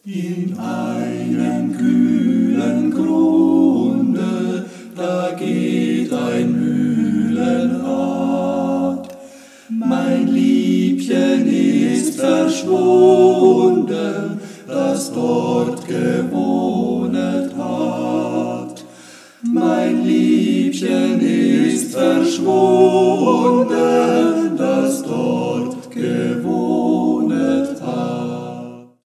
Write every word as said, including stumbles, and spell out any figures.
In einem kühlen Grunde, da geht ein Mühlenrad. Mein Liebchen ist verschwunden, das dort gewohnet hat. Mein Liebchen ist verschwunden,